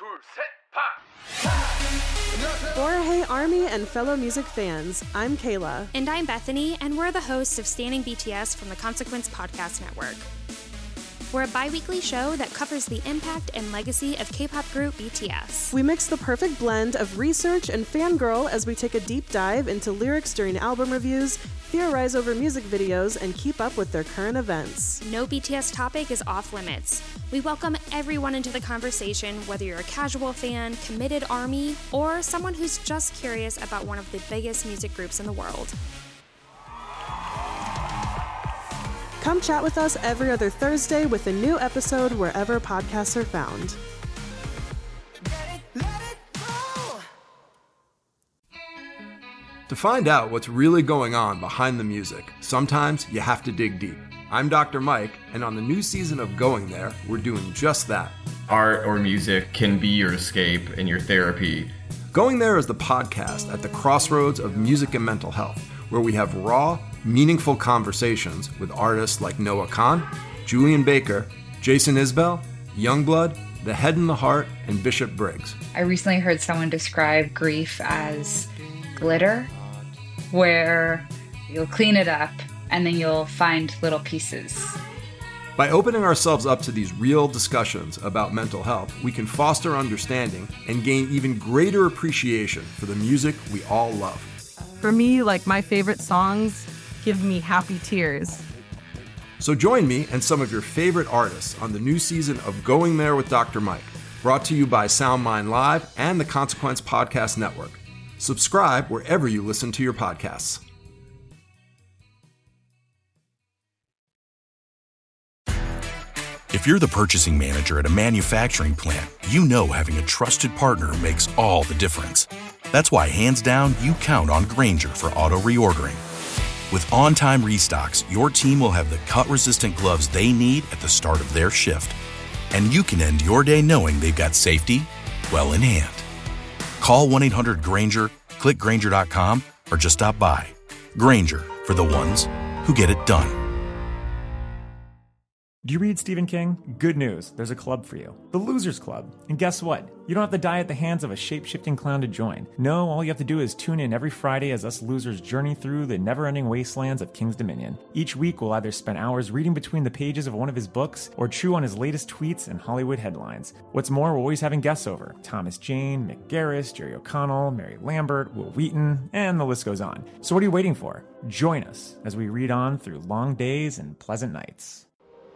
For Hey Army and fellow music fans, I'm Kayla. And I'm Bethany, and we're the hosts of Standing BTS from the Consequence Podcast Network. We're a bi-weekly show that covers the impact and legacy of K-pop group BTS. We mix the perfect blend of research and fangirl as we take a deep dive into lyrics during album reviews, theorize over music videos, and keep up with their current events. No BTS topic is off limits. We welcome everyone into the conversation, whether you're a casual fan, committed ARMY, or someone who's just curious about one of the biggest music groups in the world. Come chat with us every other Thursday with a new episode wherever podcasts are found. To find out what's really going on behind the music, sometimes you have to dig deep. I'm Dr. Mike, and on the new season of Going There, we're doing just that. Art or music can be your escape and your therapy. Going There is the podcast at the crossroads of music and mental health, where we have raw, meaningful conversations with artists like Noah Kahn, Julian Baker, Jason Isbell, Youngblood, The Head and the Heart, and Bishop Briggs. I recently heard someone describe grief as glitter, where you'll clean it up and then you'll find little pieces. By opening ourselves up to these real discussions about mental health, we can foster understanding and gain even greater appreciation for the music we all love. For me, like, my favorite songs give me happy tears. So join me and some of your favorite artists on the new season of Going There with Dr. Mike, brought to you by SoundMind Live and the Consequence Podcast Network. Subscribe wherever you listen to your podcasts. If you're the purchasing manager at a manufacturing plant, you know having a trusted partner makes all the difference. That's why, hands down, you count on Grainger for auto reordering. With on-time restocks, your team will have the cut-resistant gloves they need at the start of their shift. And you can end your day knowing they've got safety well in hand. Call 1-800-GRAINGER, click Grainger.com, or just stop by. Grainger, for the ones who get it done. Do you read Stephen King? Good news, there's a club for you. The Losers Club. And guess what? You don't have to die at the hands of a shape-shifting clown to join. No, all you have to do is tune in every Friday as us losers journey through the never-ending wastelands of King's Dominion. Each week, we'll either spend hours reading between the pages of one of his books or chew on his latest tweets and Hollywood headlines. What's more, we're always having guests over. Thomas Jane, Mick Garris, Jerry O'Connell, Mary Lambert, Will Wheaton, and the list goes on. So what are you waiting for? Join us as we read on through long days and pleasant nights.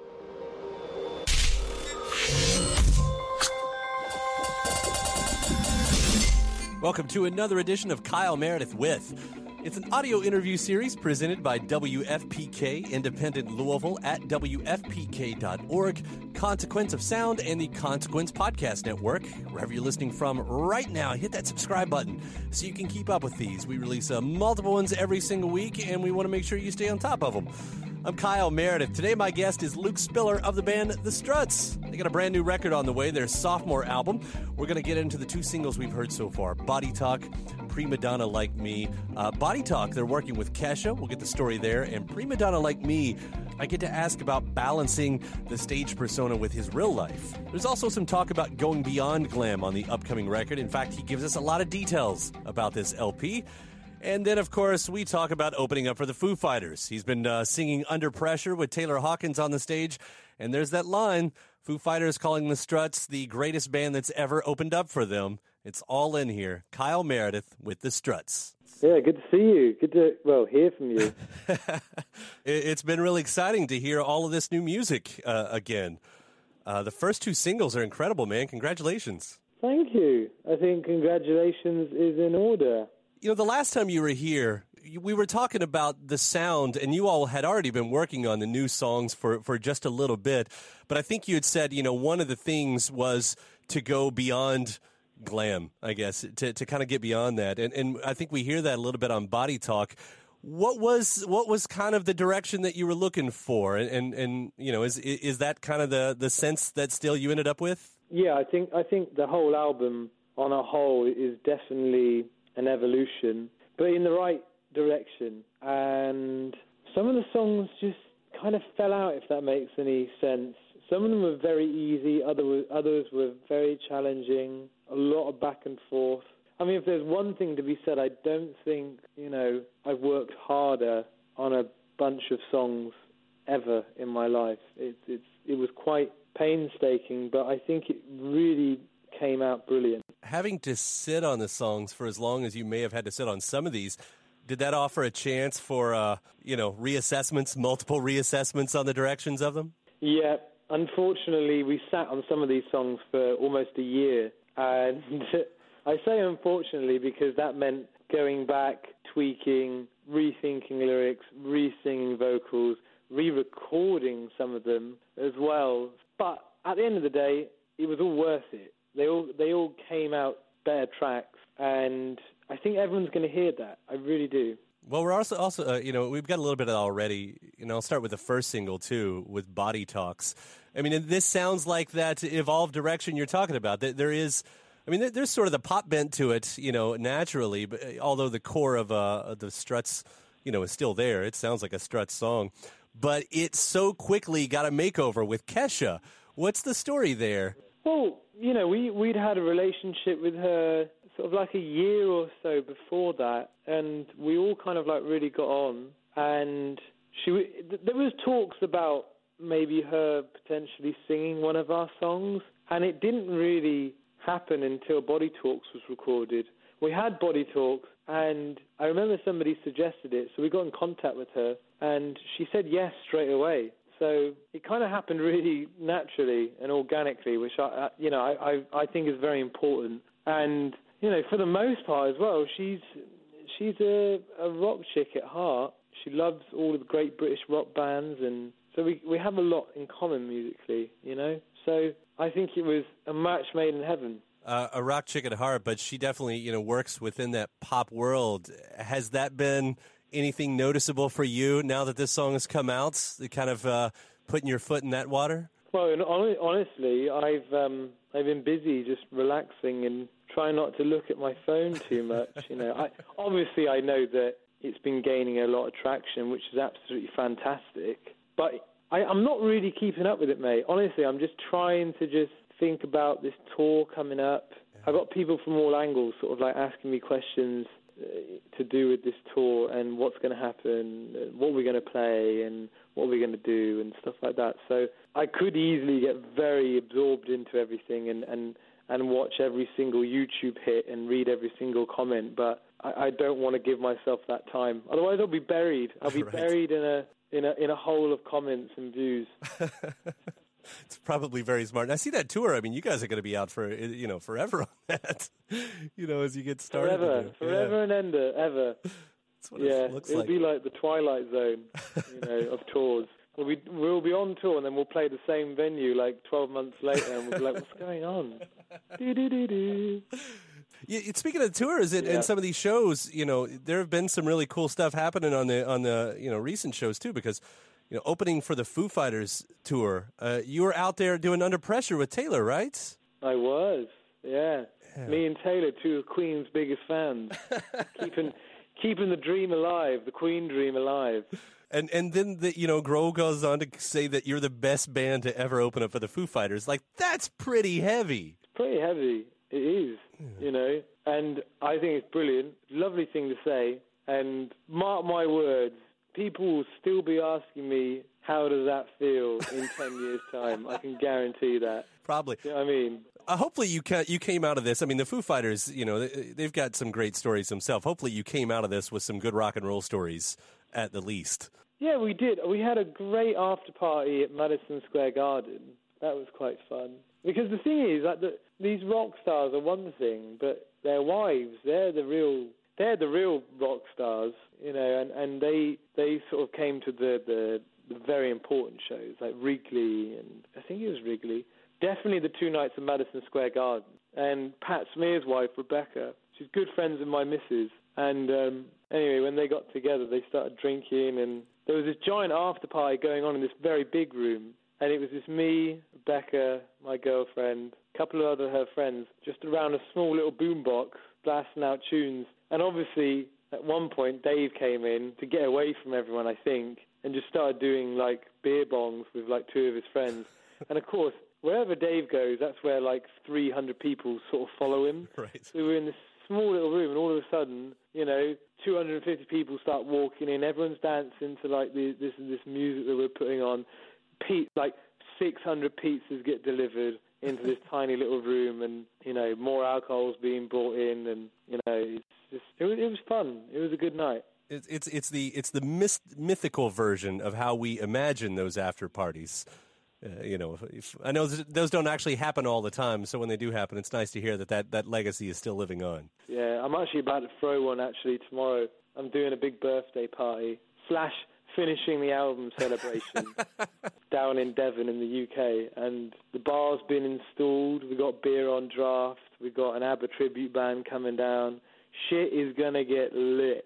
Welcome to another edition of Kyle Meredith With. It's an audio interview series presented by WFPK Independent Louisville at WFPK.org, Consequence of Sound, and the Consequence Podcast Network. Wherever you're listening from right now, hit that subscribe button so you can keep up with these. We release multiple ones every single week, and we want to make sure you stay on top of them. I'm Kyle Meredith. Today my guest is Luke Spiller of the band The Struts. They got a brand new record on the way, their sophomore album. We're going to get into the two singles we've heard so far, Body Talk, Prima Donna Like Me. Body Talk, they're working with Kesha. We'll get the story there. And Prima Donna Like Me, I get to ask about balancing the stage persona with his real life. There's also some talk about going beyond glam on the upcoming record. In fact, he gives us a lot of details about this LP. And then, of course, we talk about opening up for the Foo Fighters. He's been singing Under Pressure with Taylor Hawkins on the stage. And there's that line, Foo Fighters calling the Struts the greatest band that's ever opened up for them. It's all in here. Kyle Meredith with the Struts. Yeah, good to see you. Good to, hear from you. It's been really exciting to hear all of this new music again. The first two singles are incredible, man. Congratulations. Thank you. I think congratulations is in order. You know, the last time you were here, we were talking about the sound, and you all had already been working on the new songs for just a little bit. But I think you had said, you know, one of the things was to go beyond glam, I guess, to kind of get beyond that. And I think we hear that a little bit on Body Talk. What was kind of the direction that you were looking for? And you know, is that kind of the sense that still you ended up with? Yeah, I think the whole album on a whole is definitely an evolution, but in the right direction. And some of the songs just kind of fell out, if that makes any sense. Some of them were very easy, others were very challenging, a lot of back and forth. I mean, if there's one thing to be said, I don't think, I've worked harder on a bunch of songs ever in my life. It was quite painstaking, but I think it really came out brilliant. Having to sit on the songs for as long as you may have had to sit on some of these, did that offer a chance for, reassessments, multiple reassessments on the directions of them? Yeah, unfortunately, we sat on some of these songs for almost a year, and I say unfortunately because that meant going back, tweaking, rethinking lyrics, re-singing vocals, re-recording some of them as well. But at the end of the day, it was all worth it. They all came out better tracks, and I think everyone's going to hear that. I really do. Well, we're also we've got a little bit of that already. I'll start with the first single, too, with Body Talks. I mean, this sounds like that evolved direction you're talking about. There's sort of the pop bent to it, naturally, but although the core of the Struts, is still there. It sounds like a Struts song. But it so quickly got a makeover with Kesha. What's the story there? Well, we'd had a relationship with her sort of like a year or so before that, and we all kind of like really got on. And there was talks about maybe her potentially singing one of our songs, and it didn't really happen until Body Talks was recorded. We had Body Talks, and I remember somebody suggested it, so we got in contact with her, and she said yes straight away. So it kind of happened really naturally and organically, which I think is very important. And for the most part as well, she's a rock chick at heart. She loves all of the great British rock bands, and so we have a lot in common musically. So I think it was a match made in heaven. A rock chick at heart, but she definitely works within that pop world. Has that been anything noticeable for you now that this song has come out? The kind of putting your foot in that water? Well, honestly, I've been busy just relaxing and trying not to look at my phone too much. Obviously I know that it's been gaining a lot of traction, which is absolutely fantastic. But I'm not really keeping up with it, mate. Honestly, I'm just trying to just think about this tour coming up. I've got people from all angles sort of like asking me questions to do with this tour and what's going to happen, and what we're going to play and what we're going to do and stuff like that. So I could easily get very absorbed into everything and watch every single YouTube hit and read every single comment, but I don't want to give myself that time. Otherwise I'll be buried. I'll be buried in a hole of comments and views. It's probably very smart. And I see that tour. I mean, you guys are going to be out for, forever on that, as you get started. Forever and ever. That's what it looks like. It'll be like the Twilight Zone, of tours. We'll be on tour and then we'll play the same venue like 12 months later and we'll be like, what's going on? Do-do-do-do. Speaking of tours and some of these shows, there have been some really cool stuff happening on the recent shows too, because opening for the Foo Fighters tour, you were out there doing Under Pressure with Taylor, right? I was, yeah. Me and Taylor, two of Queen's biggest fans, keeping the dream alive, the Queen dream alive. And then Grohl goes on to say that you're the best band to ever open up for the Foo Fighters. Like, that's pretty heavy. It's pretty heavy. It is, and I think it's brilliant. Lovely thing to say. And mark my words, people will still be asking me, how does that feel in 10 years' time? I can guarantee that. Probably. You know what I mean? Hopefully you came out of this. I mean, the Foo Fighters, they've got some great stories themselves. Hopefully you came out of this with some good rock and roll stories at the least. Yeah, we did. We had a great after party at Madison Square Garden. That was quite fun. Because the thing is, like, these rock stars are one thing, but their wives, they're the real rock stars, and they sort of came to the very important shows, like Wrigley, and I think it was Wrigley. Definitely the 2 nights at Madison Square Garden. And Pat Smear's wife, Rebecca, she's good friends with my missus. And anyway, when they got together, they started drinking, and there was this giant after party going on in this very big room. And it was just me, Rebecca, my girlfriend, a couple of other her friends, just around a small little boombox, blasting out tunes. And obviously, at one point, Dave came in to get away from everyone, I think, and just started doing, like, beer bongs with, like, 2 of his friends. And of course, wherever Dave goes, that's where like 300 people sort of follow him. Right. So we were in this small little room, and all of a sudden, 250 people start walking in. Everyone's dancing to like this music that we're putting on. Like 600 pizzas get delivered into this tiny little room, and more alcohol's being brought in, and it was fun. It was a good night. It's the mythical version of how we imagine those after parties. I know those don't actually happen all the time, so when they do happen, it's nice to hear that legacy is still living on. Yeah, I'm actually about to throw one actually tomorrow. I'm doing a big birthday party / finishing the album celebration down in Devon in the UK, and the bar's been installed. We got beer on draft. We got an ABBA tribute band coming down. Shit is gonna get lit.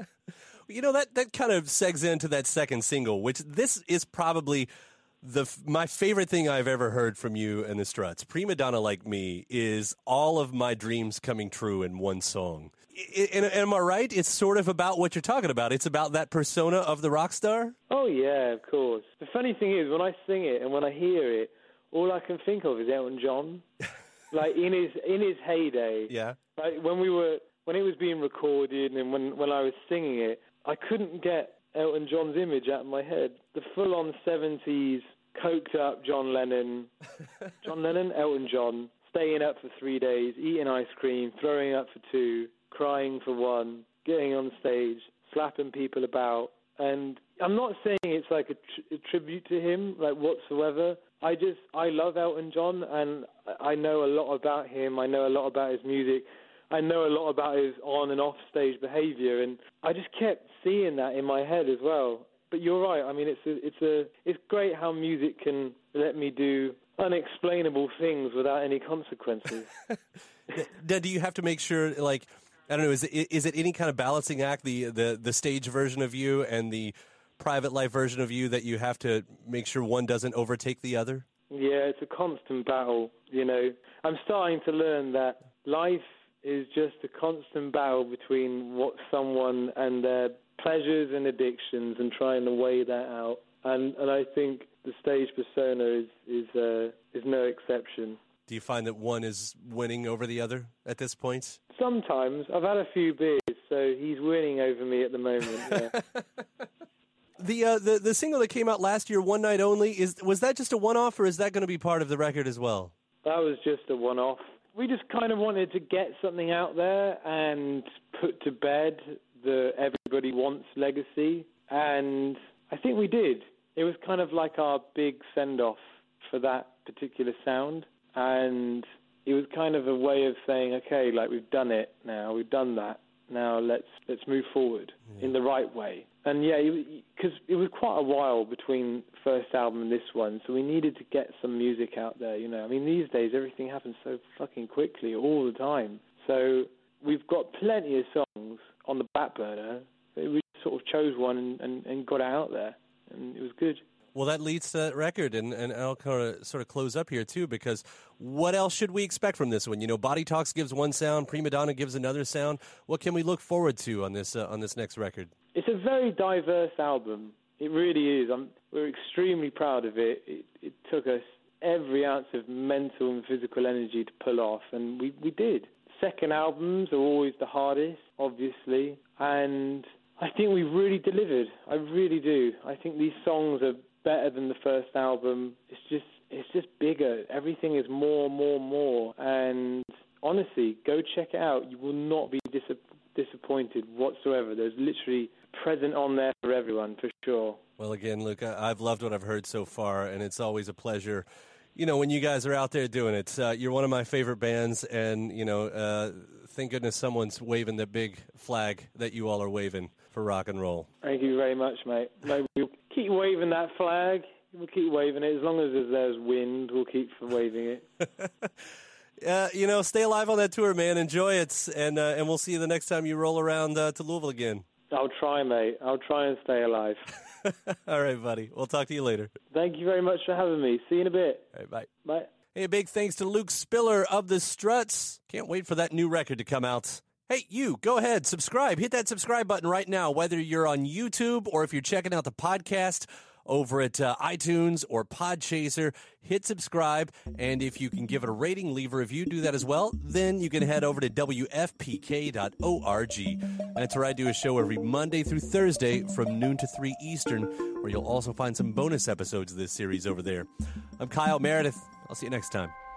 That kind of segs into that second single, which this is probably my favorite thing I've ever heard from you and the Struts. Prima Donna Like Me is all of my dreams coming true in one song. Am I right? It's sort of about what you're talking about. It's about that persona of the rock star? Oh, yeah, of course. The funny thing is, when I sing it and when I hear it, all I can think of is Elton John. Like, in his heyday. Yeah. Like, when it was being recorded and when I was singing it, I couldn't get Elton John's image out of my head. The full-on 70s, coked-up John Lennon, Elton John, staying up for 3 days, eating ice cream, throwing up for 2, crying for 1, getting on stage, slapping people about. And I'm not saying it's like a tribute to him, like whatsoever. I love Elton John, and I know a lot about him. I know a lot about his music. I know a lot about his on and off stage behavior, and I just kept seeing that in my head as well. But you're right. I mean, it's great how music can let me do unexplainable things without any consequences. Do you have to make sure, like, I don't know, is it any kind of balancing act, the stage version of you and the private life version of you, that you have to make sure one doesn't overtake the other? Yeah, it's a constant battle. I'm starting to learn that life is just a constant battle between what someone and their pleasures and addictions, and trying to weigh that out. And I think the stage persona is no exception. Do you find that one is winning over the other at this point? Sometimes. I've had a few beers, so he's winning over me at the moment. Yeah. The single that came out last year, One Night Only, was that just a one-off, or is that going to be part of the record as well? That was just a one-off. We just kind of wanted to get something out there and put to bed the Everybody Wants legacy, and I think we did. It was kind of like our big send-off for that particular sound, and it was kind of a way of saying, okay, like, we've done it now, we've done that, now let's move forward in the right way. And yeah, because it was quite a while between the first album and this one, so we needed to get some music out there, I mean, these days everything happens so fucking quickly all the time. So we've got plenty of songs on the back burner. We sort of chose one and got it out there, and it was good. Well, that leads to that record, and I'll kind of sort of close up here, too, because what else should we expect from this one? Body Talks gives one sound, Prima Donna gives another sound. What can we look forward to on this next record? It's a very diverse album. It really is. We're extremely proud of it. It took us every ounce of mental and physical energy to pull off, and we did. Second albums are always the hardest, obviously, and I think we really delivered. I really do. I think these songs are better than the first album. It's just bigger. Everything is more, and honestly, go check it out. You will not be disappointed whatsoever. There's literally a present on there for everyone, for sure. Well, again, Luke, I've loved what I've heard so far, and it's always a pleasure. When you guys are out there doing it, you're one of my favorite bands, and, thank goodness someone's waving the big flag that you all are waving for rock and roll. Thank you very much, mate. We'll keep waving that flag. We'll keep waving it. As long as there's wind, we'll keep waving it. Stay alive on that tour, man. Enjoy it, and we'll see you the next time you roll around to Louisville again. I'll try, mate. I'll try and stay alive. All right, buddy. We'll talk to you later. Thank you very much for having me. See you in a bit. All right, bye. Bye. Hey, big thanks to Luke Spiller of the Struts. Can't wait for that new record to come out. Hey, you, go ahead, subscribe. Hit that subscribe button right now, whether you're on YouTube or if you're checking out the podcast over at iTunes or Podchaser. Hit subscribe, and if you can give it a rating, leave a review, do that as well. Then you can head over to WFPK.org. That's where I do a show every Monday through Thursday from noon to 3 Eastern, where you'll also find some bonus episodes of this series over there. I'm Kyle Meredith. I'll see you next time.